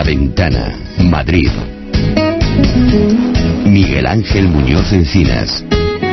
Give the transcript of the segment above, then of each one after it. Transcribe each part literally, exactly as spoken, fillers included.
La Ventana, Madrid. Miguel Ángel Muñoz Encinas.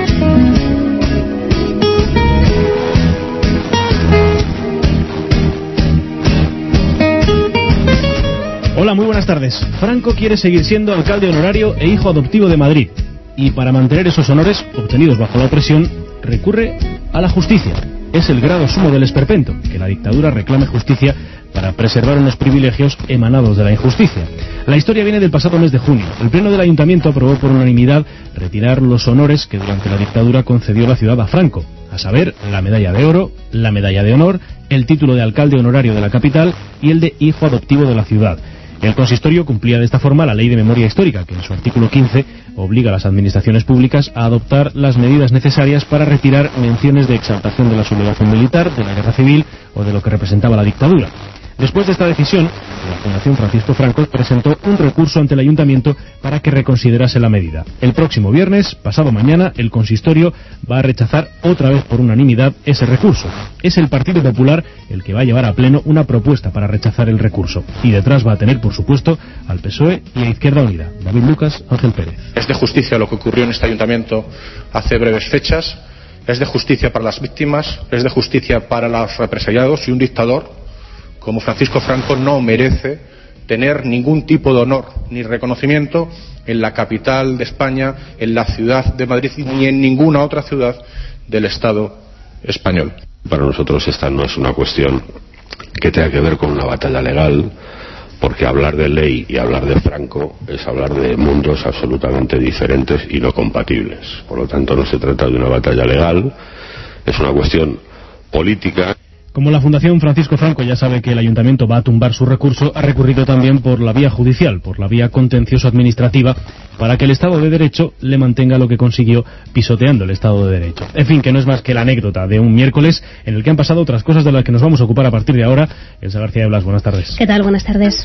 Hola, muy buenas tardes. Franco quiere seguir siendo alcalde honorario e hijo adoptivo de Madrid. Y para mantener esos honores, obtenidos bajo la opresión, recurre a la justicia. Es el grado sumo del esperpento, que la dictadura reclame justicia para preservar unos privilegios emanados de la injusticia. La historia viene del pasado mes de junio. El Pleno del Ayuntamiento aprobó por unanimidad retirar los honores que durante la dictadura concedió la ciudad a Franco, a saber, la medalla de oro, la medalla de honor, el título de alcalde honorario de la capital y el de hijo adoptivo de la ciudad. El consistorio cumplía de esta forma la Ley de Memoria Histórica, que en su artículo quince obliga a las administraciones públicas a adoptar las medidas necesarias para retirar menciones de exaltación de la sublevación militar, de la guerra civil o de lo que representaba la dictadura. Después de esta decisión, la Fundación Francisco Franco presentó un recurso ante el Ayuntamiento para que reconsiderase la medida. El próximo viernes, pasado mañana, el consistorio va a rechazar otra vez por unanimidad ese recurso. Es el Partido Popular el que va a llevar a pleno una propuesta para rechazar el recurso. Y detrás va a tener, por supuesto, al P S O E y a Izquierda Unida. David Lucas, Ángel Pérez. Es de justicia lo que ocurrió en este Ayuntamiento hace breves fechas. Es de justicia para las víctimas. Es de justicia para los represaliados, y un dictador como Francisco Franco no merece tener ningún tipo de honor ni reconocimiento en la capital de España, en la ciudad de Madrid, ni en ninguna otra ciudad del Estado español. Para nosotros esta no es una cuestión que tenga que ver con una batalla legal, porque hablar de ley y hablar de Franco es hablar de mundos absolutamente diferentes y no compatibles. Por lo tanto, no se trata de una batalla legal, es una cuestión política. Como la Fundación Francisco Franco ya sabe que el Ayuntamiento va a tumbar su recurso, ha recurrido también por la vía judicial, por la vía contencioso-administrativa, para que el Estado de Derecho le mantenga lo que consiguió pisoteando el Estado de Derecho. En fin, que no es más que la anécdota de un miércoles en el que han pasado otras cosas de las que nos vamos a ocupar a partir de ahora. Elsa García de Blas, buenas tardes. ¿Qué tal? Buenas tardes.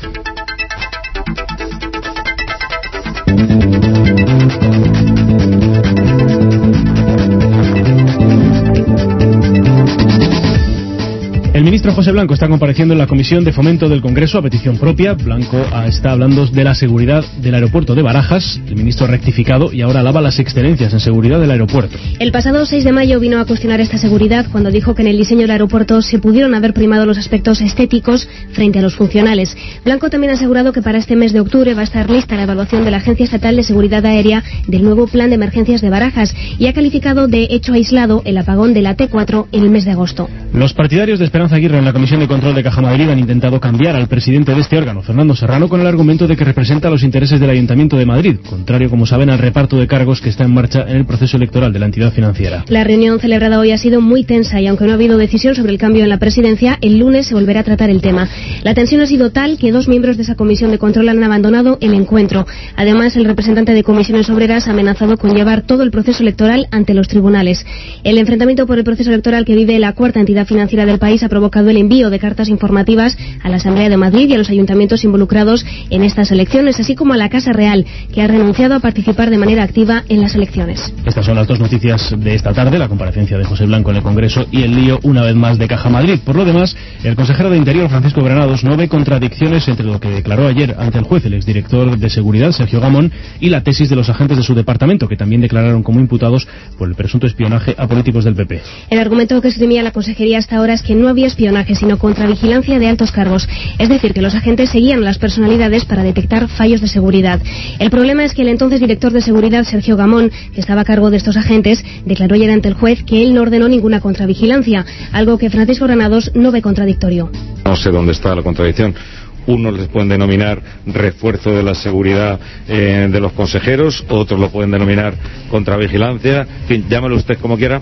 El ministro José Blanco está compareciendo en la Comisión de Fomento del Congreso a petición propia. Blanco está hablando de la seguridad del aeropuerto de Barajas. El ministro ha rectificado y ahora alaba las excelencias en seguridad del aeropuerto. El pasado seis de mayo vino a cuestionar esta seguridad cuando dijo que en el diseño del aeropuerto se pudieron haber primado los aspectos estéticos frente a los funcionales. Blanco también ha asegurado que para este mes de octubre va a estar lista la evaluación de la Agencia Estatal de Seguridad Aérea del nuevo Plan de Emergencias de Barajas y ha calificado de hecho aislado el apagón de la T cuatro en el mes de agosto. Los partidarios de Esperanza Aguirre en la Comisión de Control de Caja Madrid han intentado cambiar al presidente de este órgano, Fernando Serrano, con el argumento de que representa los intereses del Ayuntamiento de Madrid, contrario, como saben, al reparto de cargos que está en marcha en el proceso electoral de la entidad financiera. La reunión celebrada hoy ha sido muy tensa y aunque no ha habido decisión sobre el cambio en la presidencia, el lunes se volverá a tratar el tema. La tensión ha sido tal que dos miembros de esa comisión de control han abandonado el encuentro. Además, el representante de Comisiones Obreras ha amenazado con llevar todo el proceso electoral ante los tribunales. El enfrentamiento por el proceso electoral que vive la cuarta entidad financiera del país ha provocado el envío de cartas informativas a la Asamblea de Madrid y a los ayuntamientos involucrados en estas elecciones, así como a la Casa Real, que ha renunciado a participar de manera activa en las elecciones. Estas son las dos noticias de esta tarde, la comparecencia de José Blanco en el Congreso y el lío, una vez más, de Caja Madrid. Por lo demás, el consejero de Interior, Francisco Granados, no ve contradicciones entre lo que declaró ayer ante el juez el exdirector de Seguridad, Sergio Gamón, y la tesis de los agentes de su departamento, que también declararon como imputados por el presunto espionaje a políticos del P P. El argumento que esgrimía la consejería hasta ahora es que no había espionaje, sino contravigilancia de altos cargos. Es decir, que los agentes seguían las personalidades para detectar fallos de seguridad. El problema es que el entonces director de Seguridad, Sergio Gamón, que estaba a cargo de estos agentes, declaró ayer ante el juez que él no ordenó ninguna contravigilancia, algo que Francisco Granados no ve contradictorio. No sé dónde está la contradicción. Unos les pueden denominar refuerzo de la seguridad eh, de los consejeros, otros lo pueden denominar contravigilancia, en fin, llámelo usted como quiera.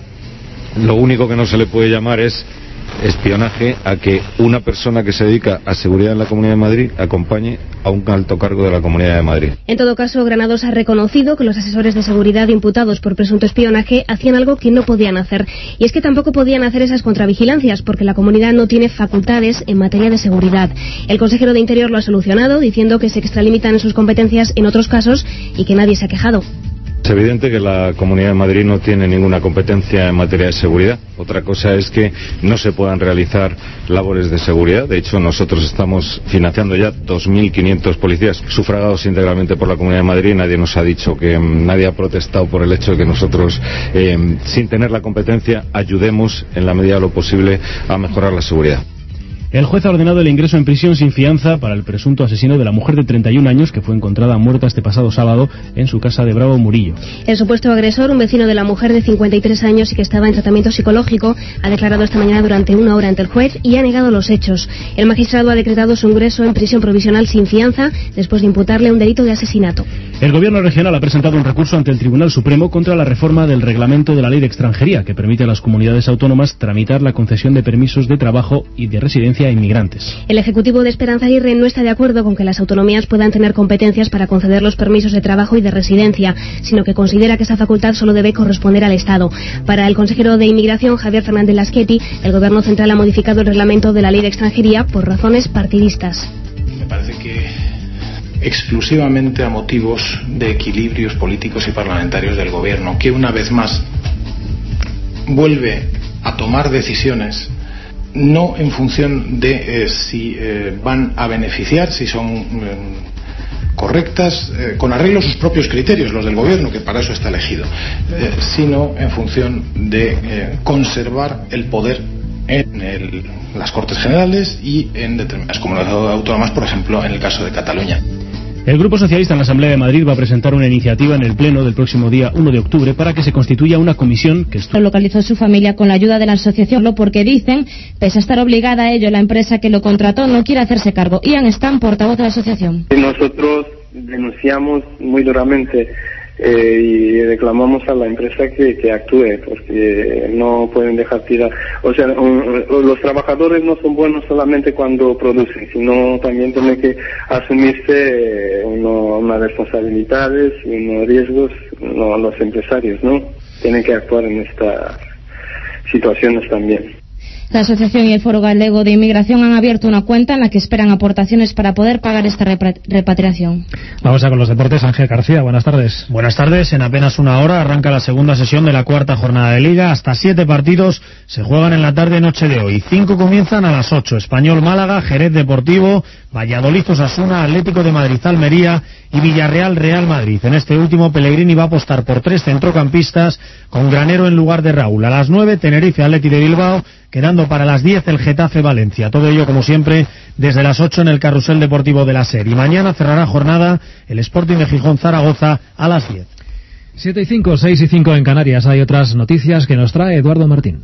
Lo único que no se le puede llamar es espionaje a que una persona que se dedica a seguridad en la Comunidad de Madrid acompañe a un alto cargo de la Comunidad de Madrid. En todo caso, Granados ha reconocido que los asesores de seguridad imputados por presunto espionaje hacían algo que no podían hacer. Y es que tampoco podían hacer esas contravigilancias porque la comunidad no tiene facultades en materia de seguridad. El consejero de Interior lo ha solucionado diciendo que se extralimitan sus competencias en otros casos y que nadie se ha quejado. Es evidente que la Comunidad de Madrid no tiene ninguna competencia en materia de seguridad. Otra cosa es que no se puedan realizar labores de seguridad. De hecho, nosotros estamos financiando ya dos mil quinientos policías sufragados íntegramente por la Comunidad de Madrid. Nadie nos ha dicho que nadie ha protestado por el hecho de que nosotros, eh, sin tener la competencia, ayudemos en la medida de lo posible a mejorar la seguridad. El juez ha ordenado el ingreso en prisión sin fianza para el presunto asesino de la mujer de treinta y un años que fue encontrada muerta este pasado sábado en su casa de Bravo Murillo. El supuesto agresor, un vecino de la mujer de cincuenta y tres años y que estaba en tratamiento psicológico, ha declarado esta mañana durante una hora ante el juez y ha negado los hechos. El magistrado ha decretado su ingreso en prisión provisional sin fianza después de imputarle un delito de asesinato. El gobierno regional ha presentado un recurso ante el Tribunal Supremo contra la reforma del reglamento de la ley de extranjería que permite a las comunidades autónomas tramitar la concesión de permisos de trabajo y de residencia a inmigrantes. El Ejecutivo de Esperanza Aguirre no está de acuerdo con que las autonomías puedan tener competencias para conceder los permisos de trabajo y de residencia, sino que considera que esa facultad solo debe corresponder al Estado. Para el consejero de Inmigración, Javier Fernández Lasqueti, el Gobierno central ha modificado el reglamento de la ley de extranjería por razones partidistas. Me parece que exclusivamente a motivos de equilibrios políticos y parlamentarios del Gobierno, que una vez más vuelve a tomar decisiones no en función de eh, si eh, van a beneficiar, si son eh, correctas, eh, con arreglo a sus propios criterios, los del Gobierno, que para eso está elegido, eh, sino en función de eh, conservar el poder en el, las Cortes Generales y en determinadas comunidades autónomas, por ejemplo, en el caso de Cataluña. El Grupo Socialista en la Asamblea de Madrid va a presentar una iniciativa en el Pleno del próximo día uno de octubre para que se constituya una comisión que estu- localizó su familia con la ayuda de la asociación, porque dicen, pese a estar obligada a ello, la empresa que lo contrató no quiere hacerse cargo. Ian Stan, portavoz de la asociación. Nosotros denunciamos muy duramente eh, y reclamamos a la empresa que, que actúe, porque no pueden dejar tirar. O sea, un, los trabajadores no son buenos solamente cuando producen, sino también tienen que asumirse uno, unas responsabilidades y unos riesgos, no, los empresarios, ¿no? Tienen que actuar en estas situaciones también. La Asociación y el Foro Galego de Inmigración han abierto una cuenta en la que esperan aportaciones para poder pagar esta repatriación. Vamos a con los deportes. Ángel García, buenas tardes. Buenas tardes. En apenas una hora arranca la segunda sesión de la cuarta jornada de Liga. Hasta siete partidos se juegan en la tarde-noche de hoy. Cinco comienzan a las ocho. Español Málaga, Jerez Deportivo, Valladolid Osasuna, Atlético de Madrid Almería y Villarreal Real Madrid. En este último, Pellegrini va a apostar por tres centrocampistas con Granero en lugar de Raúl. A las nueve, Tenerife Atleti de Bilbao, quedando para las diez el Getafe Valencia. Todo ello, como siempre, desde las ocho en el Carrusel Deportivo de la SER. Y mañana cerrará jornada el Sporting de Gijón Zaragoza a las diez. siete y cinco, seis y cinco en Canarias. Hay otras noticias que nos trae Eduardo Martín.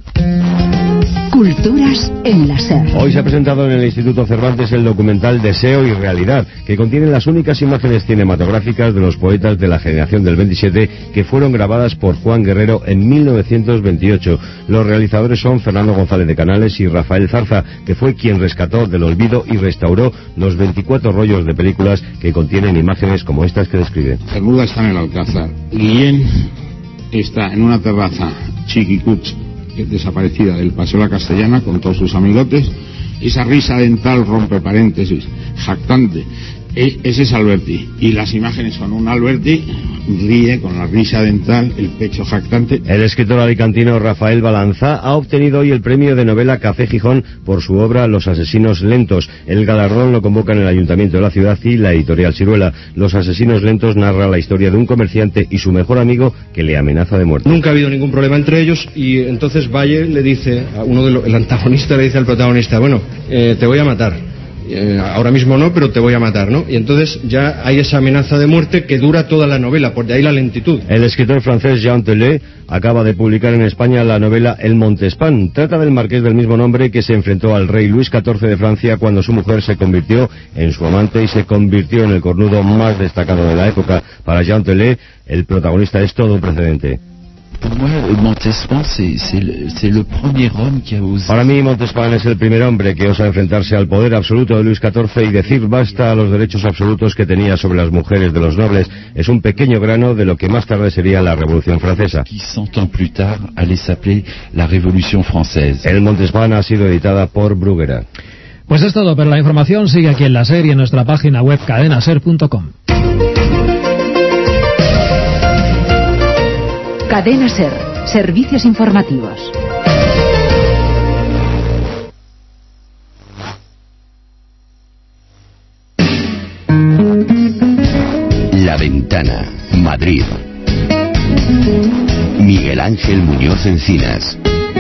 Culturas en la SER. Hoy se ha presentado en el Instituto Cervantes el documental Deseo y Realidad, que contiene las únicas imágenes cinematográficas de los poetas de la generación del veintisiete que fueron grabadas por Juan Guerrero en mil novecientos veintiocho. Los realizadores son Fernando González de Canales y Rafael Zarza, que fue quien rescató del olvido y restauró los veinticuatro rollos de películas que contienen imágenes como estas que describe. Bermuda está en el Alcázar. Guillén está en una terraza chiquicuch desaparecida del Paseo La Castellana con todos sus amigotes. Esa risa dental rompe paréntesis jactante, ese es Alberti, y las imágenes son un Alberti ríe con la risa dental, el pecho jactante. El escritor alicantino Rafael Balanza ha obtenido hoy el premio de novela Café Gijón por su obra Los asesinos lentos. El galardón lo convocan el Ayuntamiento de la ciudad y la editorial Siruela. Los asesinos lentos narra la historia de un comerciante y su mejor amigo que le amenaza de muerte. Nunca ha habido ningún problema entre ellos y entonces Valle le dice, a uno de los, el antagonista le dice al protagonista, bueno, eh, te voy a matar. Eh, ahora mismo no, pero te voy a matar, ¿no? Y entonces ya hay esa amenaza de muerte que dura toda la novela, por de ahí la lentitud. El escritor francés Jean Tellet acaba de publicar en España la novela El Montespan. Trata del marqués del mismo nombre que se enfrentó al rey Luis catorce de Francia cuando su mujer se convirtió en su amante y se convirtió en el cornudo más destacado de la época. Para Jean Tellet, el protagonista es todo un precedente. Para mí, Montespan es el primer hombre que osa enfrentarse al poder absoluto de Luis catorce y decir basta a los derechos absolutos que tenía sobre las mujeres de los nobles. Es un pequeño grano de lo que más tarde sería la Revolución Francesa. El Montespan ha sido editada por Bruguera. Pues es todo, pero la información sigue aquí en la SER y en nuestra página web cadena ser punto com. Cadena SER, servicios informativos. La Ventana, Madrid. Miguel Ángel Muñoz Encinas.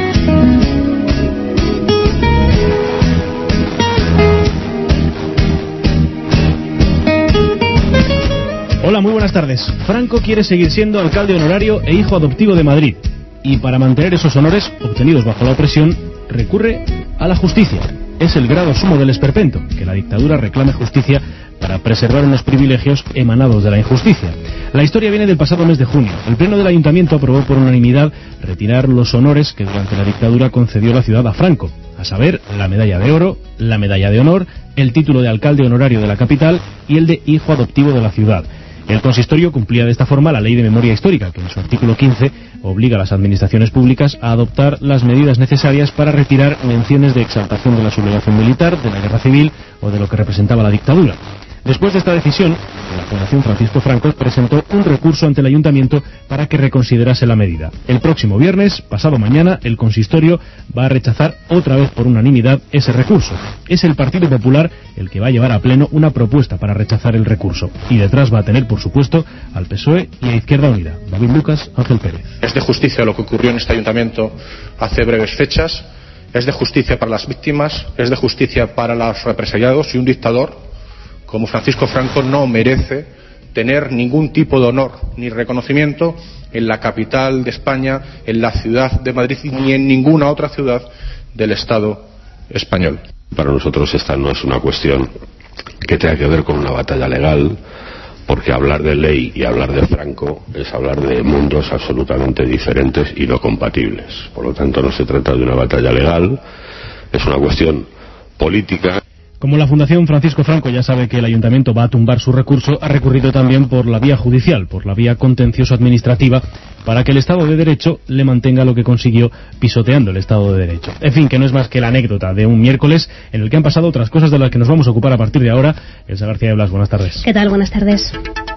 Hola, muy buenas tardes. Franco quiere seguir siendo alcalde honorario e hijo adoptivo de Madrid. Y para mantener esos honores, obtenidos bajo la opresión, recurre a la justicia. Es el grado sumo del esperpento, que la dictadura reclame justicia para preservar unos privilegios emanados de la injusticia. La historia viene del pasado mes de junio. El Pleno del Ayuntamiento aprobó por unanimidad retirar los honores que durante la dictadura concedió la ciudad a Franco, a saber, la medalla de oro, la medalla de honor, el título de alcalde honorario de la capital y el de hijo adoptivo de la ciudad. El consistorio cumplía de esta forma la Ley de Memoria Histórica, que en su artículo quince obliga a las administraciones públicas a adoptar las medidas necesarias para retirar menciones de exaltación de la sublevación militar, de la guerra civil o de lo que representaba la dictadura. Después de esta decisión, la Fundación Francisco Franco presentó un recurso ante el Ayuntamiento para que reconsiderase la medida. El próximo viernes, pasado mañana, el consistorio va a rechazar otra vez por unanimidad ese recurso. Es el Partido Popular el que va a llevar a pleno una propuesta para rechazar el recurso. Y detrás va a tener, por supuesto, al P S O E y a Izquierda Unida. David Lucas, Ángel Pérez. Es de justicia lo que ocurrió en este Ayuntamiento hace breves fechas. Es de justicia para las víctimas, es de justicia para los represaliados, y un dictador como Francisco Franco no merece tener ningún tipo de honor ni reconocimiento en la capital de España, en la ciudad de Madrid, ni en ninguna otra ciudad del Estado español. Para nosotros esta no es una cuestión que tenga que ver con una batalla legal, porque hablar de ley y hablar de Franco es hablar de mundos absolutamente diferentes y no compatibles. Por lo tanto, no se trata de una batalla legal, es una cuestión política. Como la Fundación Francisco Franco ya sabe que el Ayuntamiento va a tumbar su recurso, ha recurrido también por la vía judicial, por la vía contencioso-administrativa, para que el Estado de Derecho le mantenga lo que consiguió pisoteando el Estado de Derecho. En fin, que no es más que la anécdota de un miércoles en el que han pasado otras cosas de las que nos vamos a ocupar a partir de ahora. Elsa García de Blas, buenas tardes. ¿Qué tal? Buenas tardes.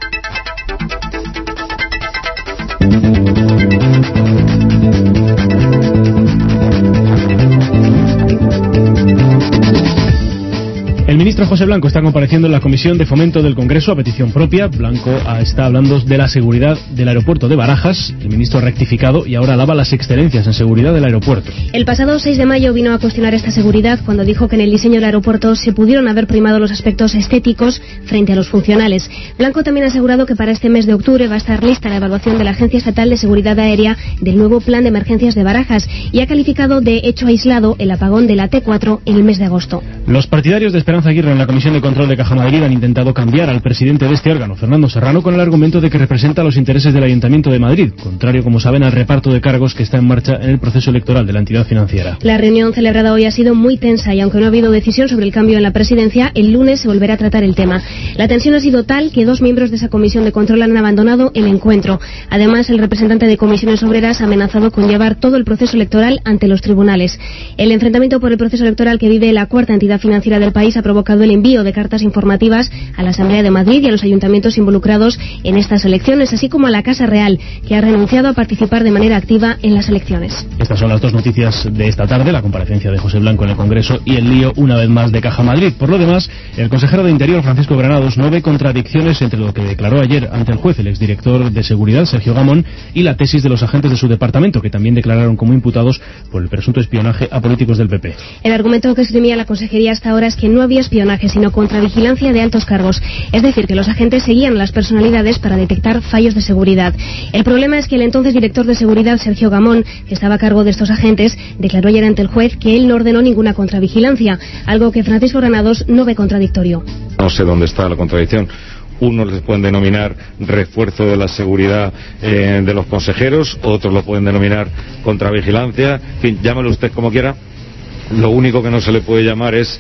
El ministro José Blanco está compareciendo en la Comisión de Fomento del Congreso a petición propia. Blanco está hablando de la seguridad del aeropuerto de Barajas. El ministro ha rectificado y ahora alaba las excelencias en seguridad del aeropuerto. El pasado seis de mayo vino a cuestionar esta seguridad cuando dijo que en el diseño del aeropuerto se pudieron haber primado los aspectos estéticos frente a los funcionales. Blanco también ha asegurado que para este mes de octubre va a estar lista la evaluación de la Agencia Estatal de Seguridad Aérea del nuevo Plan de Emergencias de Barajas y ha calificado de hecho aislado el apagón de la T cuatro en el mes de agosto. Los partidarios de Esperanza Aguirre en la Comisión de Control de Caja Madrid han intentado cambiar al presidente de este órgano, Fernando Serrano, con el argumento de que representa los intereses del Ayuntamiento de Madrid, contrario, como saben, al reparto de cargos que está en marcha en el proceso electoral de la entidad financiera. La reunión celebrada hoy ha sido muy tensa y aunque no ha habido decisión sobre el cambio en la presidencia, el lunes se volverá a tratar el tema. La tensión ha sido tal que dos miembros de esa comisión de control han abandonado el encuentro. Además, el representante de Comisiones Obreras ha amenazado con llevar todo el proceso electoral ante los tribunales. El enfrentamiento por el proceso electoral que vive la cuarta entidad financiera del país ha provocado el envío de cartas informativas a la Asamblea de Madrid y a los ayuntamientos involucrados en estas elecciones, así como a la Casa Real, que ha renunciado a participar de manera activa en las elecciones. Estas son las dos noticias de esta tarde, la comparecencia de José Blanco en el Congreso y el lío, una vez más, de Caja Madrid. Por lo demás, el consejero de Interior, Francisco Granados, no ve contradicciones entre lo que declaró ayer ante el juez el exdirector de Seguridad, Sergio Gamón, y la tesis de los agentes de su departamento, que también declararon como imputados por el presunto espionaje a políticos del P P. El argumento que esgrimía la consejería hasta ahora es que no había espionaje, sino contravigilancia de altos cargos, es decir, que los agentes seguían a las personalidades para detectar fallos de seguridad. El problema es que el entonces director de Seguridad, Sergio Gamón, que estaba a cargo de estos agentes, declaró ayer ante el juez que él no ordenó ninguna contravigilancia, algo que Francisco Granados no ve contradictorio. No sé dónde está la contradicción. Unos les pueden denominar refuerzo de la seguridad eh, de los consejeros, otros lo pueden denominar contravigilancia, en fin, llámelo usted como quiera. Lo único que no se le puede llamar es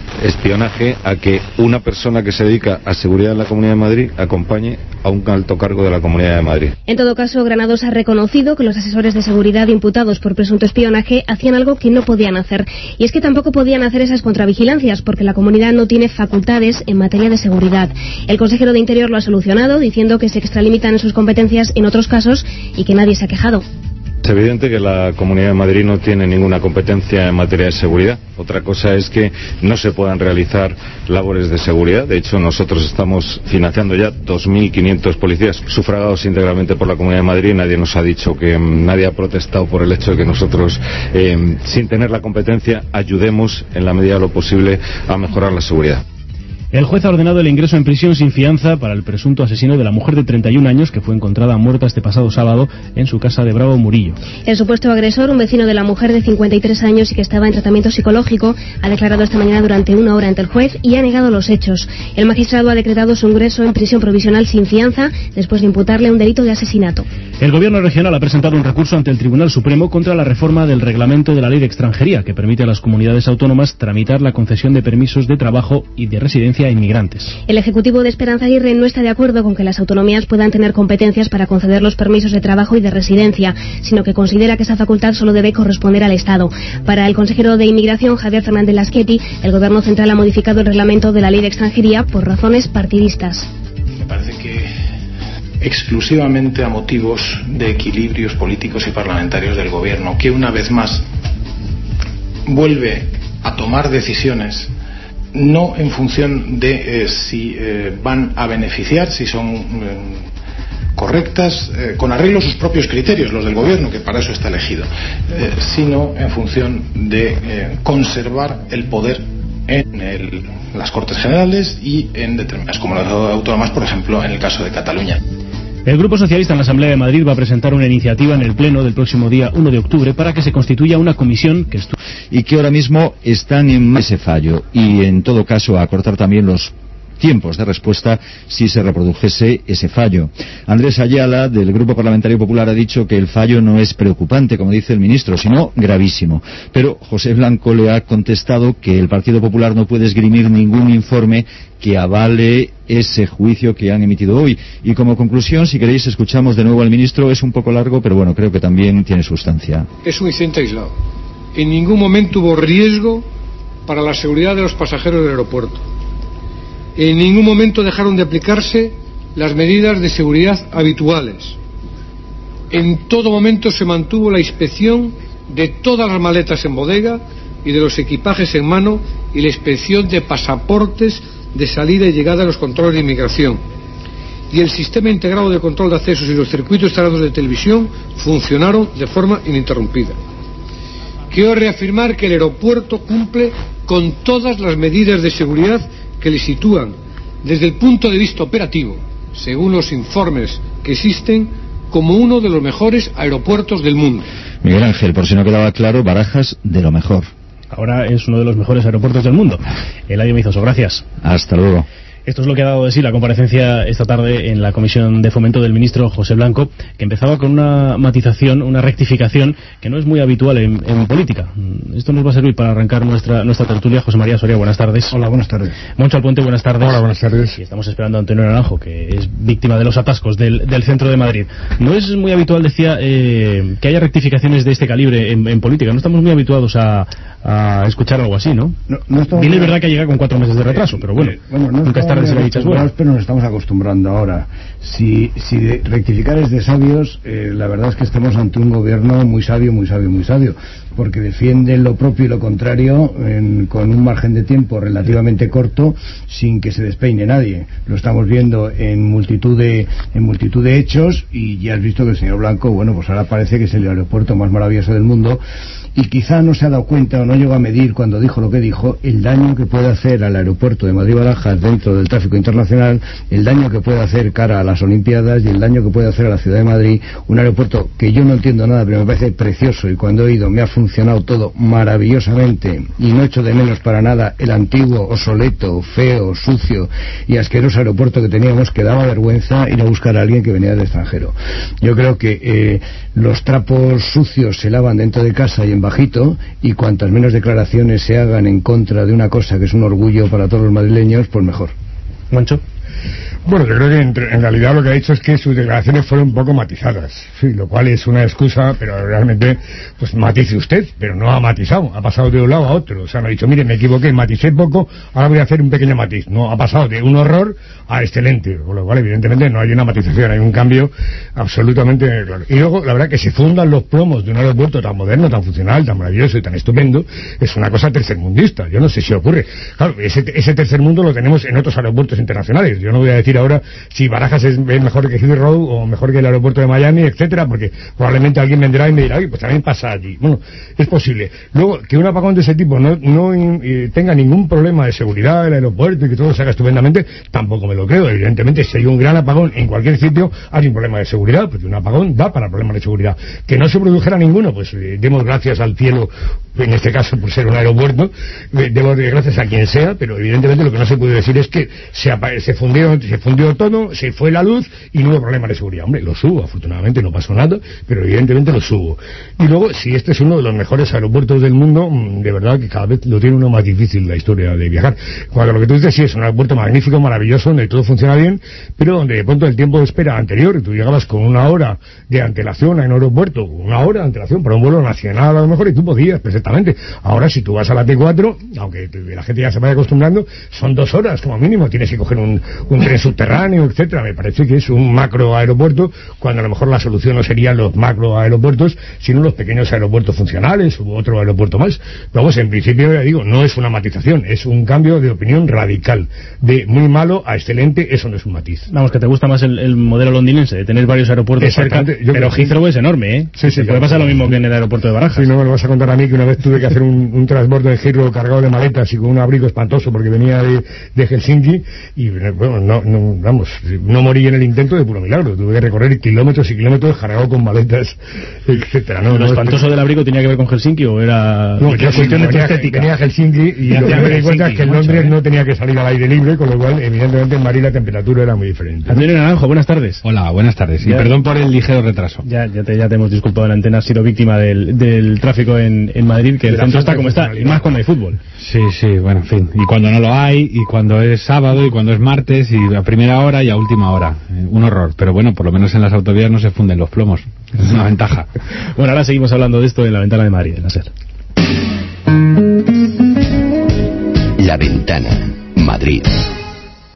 espionaje a que una persona que se dedica a seguridad en la Comunidad de Madrid acompañe a un alto cargo de la Comunidad de Madrid. En todo caso, Granados ha reconocido que los asesores de seguridad imputados por presunto espionaje hacían algo que no podían hacer. Y es que tampoco podían hacer esas contravigilancias, porque la comunidad no tiene facultades en materia de seguridad. El consejero de Interior lo ha solucionado, diciendo que se extralimitan en sus competencias en otros casos y que nadie se ha quejado. Es evidente que la Comunidad de Madrid no tiene ninguna competencia en materia de seguridad. Otra cosa es que no se puedan realizar labores de seguridad. De hecho, nosotros estamos financiando ya dos mil quinientos policías sufragados íntegramente por la Comunidad de Madrid. Nadie nos ha dicho que nadie ha protestado por el hecho de que nosotros, eh, sin tener la competencia, ayudemos en la medida de lo posible a mejorar la seguridad. El juez ha ordenado el ingreso en prisión sin fianza para el presunto asesino de la mujer de treinta y un años que fue encontrada muerta este pasado sábado en su casa de Bravo Murillo. El supuesto agresor, un vecino de la mujer de cincuenta y tres años y que estaba en tratamiento psicológico, ha declarado esta mañana durante una hora ante el juez y ha negado los hechos. El magistrado ha decretado su ingreso en prisión provisional sin fianza después de imputarle un delito de asesinato. El gobierno regional ha presentado un recurso ante el Tribunal Supremo contra la reforma del reglamento de la Ley de Extranjería, que permite a las comunidades autónomas tramitar la concesión de permisos de trabajo y de residencia a inmigrantes. El Ejecutivo de Esperanza Aguirre no está de acuerdo con que las autonomías puedan tener competencias para conceder los permisos de trabajo y de residencia, sino que considera que esa facultad solo debe corresponder al Estado. Para el consejero de Inmigración, Javier Fernández Lasqueti, el Gobierno central ha modificado el reglamento de la Ley de Extranjería por razones partidistas. Me parece que exclusivamente a motivos de equilibrios políticos y parlamentarios del Gobierno, que una vez más vuelve a tomar decisiones no en función de eh, si eh, van a beneficiar, si son eh, correctas, eh, con arreglo a sus propios criterios, los del Gobierno, que para eso está elegido, eh, sino en función de eh, conservar el poder en el, las Cortes Generales y en determinadas comunidades autónomas, por ejemplo, en el caso de Cataluña. El Grupo Socialista en la Asamblea de Madrid va a presentar una iniciativa en el Pleno del próximo día uno de octubre para que se constituya una comisión que estu- y que ahora mismo están en ese fallo y en todo caso a acortar también los tiempos de respuesta si se reprodujese ese fallo. Andrés Ayala, del Grupo Parlamentario Popular, ha dicho que el fallo no es preocupante, como dice el ministro, sino gravísimo. Pero José Blanco le ha contestado que el Partido Popular no puede esgrimir ningún informe que avale ese juicio que han emitido hoy. Y como conclusión, si queréis, escuchamos de nuevo al ministro. Es un poco largo, pero bueno, creo que también tiene sustancia. Es un incidente aislado. En ningún momento hubo riesgo para la seguridad de los pasajeros del aeropuerto. En ningún momento dejaron de aplicarse las medidas de seguridad habituales. En todo momento se mantuvo la inspección de todas las maletas en bodega y de los equipajes en mano y la inspección de pasaportes de salida y llegada a los controles de inmigración. Y el sistema integrado de control de accesos y los circuitos instalados de televisión funcionaron de forma ininterrumpida. Quiero reafirmar que el aeropuerto cumple con todas las medidas de seguridad que le sitúan, desde el punto de vista operativo, según los informes que existen, como uno de los mejores aeropuertos del mundo. Miguel Ángel, por si no quedaba claro, Barajas de lo mejor. Ahora es uno de los mejores aeropuertos del mundo. Eladio Mizoso, gracias. Hasta luego. Esto es lo que ha dado de sí la comparecencia esta tarde en la Comisión de Fomento del ministro José Blanco, que empezaba con una matización, una rectificación que no es muy habitual en, en política. Esto nos va a servir para arrancar nuestra nuestra tertulia. José María Soria, buenas tardes. Hola, buenas tardes. Moncho Alpuente, buenas tardes. Hola, buenas tardes. Y estamos esperando a Antonio Naranjo, que es víctima de los atascos del, del centro de Madrid. No es muy habitual, decía, eh, que haya rectificaciones de este calibre en, en política. No estamos muy habituados a, a escuchar algo así, ¿no? no, no estamos... Bien, es verdad que ha llegado con cuatro meses de retraso, pero bueno, eh, bueno no nunca es tarde si la dicha es buena. Pero nos estamos acostumbrando ahora. Si, si de rectificar es de sabios, eh, la verdad es que estamos ante un gobierno muy sabio, muy sabio, muy sabio, porque defiende lo propio y lo contrario en, con un margen de tiempo relativamente corto, sin que se despeine nadie. Lo estamos viendo en multitud de en multitud de hechos, y ya has visto que el señor Blanco, bueno, pues ahora parece que es el aeropuerto más maravilloso del mundo, y quizá no se ha dado cuenta o no llegó a medir cuando dijo lo que dijo el daño que puede hacer al aeropuerto de Madrid-Barajas dentro del tráfico internacional, el daño que puede hacer cara a las Olimpiadas y el daño que puede hacer a la ciudad de Madrid, un aeropuerto que yo no entiendo nada, pero me parece precioso, y cuando he ido me ha funcionado todo maravillosamente y no echo de menos para nada el antiguo, obsoleto, feo, sucio y asqueroso aeropuerto que teníamos, que daba vergüenza ir a buscar a alguien que venía del extranjero. Yo creo que eh, los trapos sucios se lavan dentro de casa y en bajito, y cuantas menos declaraciones se hagan en contra de una cosa que es un orgullo para todos los madrileños, pues mejor. Mancho. Bueno, yo creo que en, en realidad lo que ha dicho es que sus declaraciones fueron un poco matizadas, sí, lo cual es una excusa, pero realmente, pues matice usted, pero no ha matizado, ha pasado de un lado a otro. O sea, no ha dicho, mire, me equivoqué, maticé poco, ahora voy a hacer un pequeño matiz. No, ha pasado de un horror a excelente, con lo cual evidentemente no hay una matización, hay un cambio absolutamente claro. Y luego, la verdad, que se fundan los plomos de un aeropuerto tan moderno, tan funcional, tan maravilloso y tan estupendo, es una cosa tercermundista. Yo no sé si ocurre. Claro, ese, ese tercer mundo lo tenemos en otros aeropuertos internacionales. Yo no voy a decir ahora si Barajas es mejor que Heathrow o mejor que el aeropuerto de Miami, etcétera, porque probablemente alguien vendrá y me dirá, oye, pues también pasa allí. Bueno, es posible. Luego, que un apagón de ese tipo no, no eh, tenga ningún problema de seguridad del aeropuerto y que todo se haga estupendamente, tampoco me lo creo. Evidentemente, si hay un gran apagón en cualquier sitio, hay un problema de seguridad, porque un apagón da para problemas de seguridad. Que no se produjera ninguno, pues eh, demos gracias al cielo, en este caso por ser un aeropuerto, eh, demos gracias a quien sea, pero evidentemente lo que no se puede decir es que se, se fundió, se fundió todo, se fue la luz y no hubo problema de seguridad. Hombre, lo subo, afortunadamente no pasó nada, pero evidentemente lo subo. Y luego, si este es uno de los mejores aeropuertos del mundo, de verdad que cada vez lo tiene uno más difícil la historia de viajar. Cuando lo que tú dices, sí, es un aeropuerto magnífico, maravilloso, donde todo funciona bien, pero donde de pronto el tiempo de espera anterior, tú llegabas con una hora de antelación a un aeropuerto, una hora de antelación para un vuelo nacional a lo mejor, y tú podías perfectamente. Ahora, si tú vas a la T cuatro, aunque la gente ya se vaya acostumbrando, son dos horas como mínimo, tienes que coger un, un tren subterráneo, etcétera. Me parece que es un macro aeropuerto, cuando a lo mejor la solución no serían los macro aeropuertos, sino los pequeños aeropuertos funcionales u otro aeropuerto más. Vamos, en principio, ya digo, no es una matización, es un cambio de opinión radical, de muy malo a excelente. Eso no es un matiz. Vamos, que te gusta más el, el modelo londinense, de tener varios aeropuertos cerca, yo pero Heathrow es enorme, ¿eh? Sí, sí, te puede pasar lo mismo que en el aeropuerto de Barajas. Sí, no me lo vas a contar a mí, que una vez tuve que hacer un, un transbordo de Heathrow cargado de maletas y con un abrigo espantoso porque venía de, de Helsinki, y bueno, no, no, vamos, no morí en el intento de puro milagro. Tuve que recorrer kilómetros y kilómetros cargado con maletas, etcétera. No, ¿Lo no, espantoso es... del abrigo tenía que ver con Helsinki o era no, ya cuestión de estética? Venía a Helsinki y lo que me di cuenta es que en Londres no tenía que salir al aire libre, con lo cual evidentemente en Madrid la temperatura era muy diferente. Antonio Naranjo, buenas tardes. Hola, buenas tardes. Y ya, perdón por el ligero retraso. Ya, ya, te, ya te hemos disculpado en la antena, has sido víctima del, del tráfico en, en Madrid, que el centro está como está, y más cuando hay fútbol. Sí, sí, bueno, en fin. Y cuando no lo hay, y cuando es sábado, y cuando es martes, y a primera hora y a última hora. Eh, un horror. Pero bueno, por lo menos en las autovías no se funden los plomos. Es una ventaja. Bueno, ahora seguimos hablando de esto en La Ventana de Madrid, en la SER. La Ventana, Madrid.